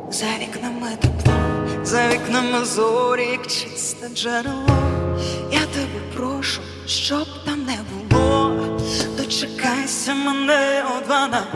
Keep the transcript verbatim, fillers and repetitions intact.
За вікнами тепло, за вікнами зорі, як чисте джерело. Я тебе прошу, щоб там не було. Дочекайся мене о дванадцятій.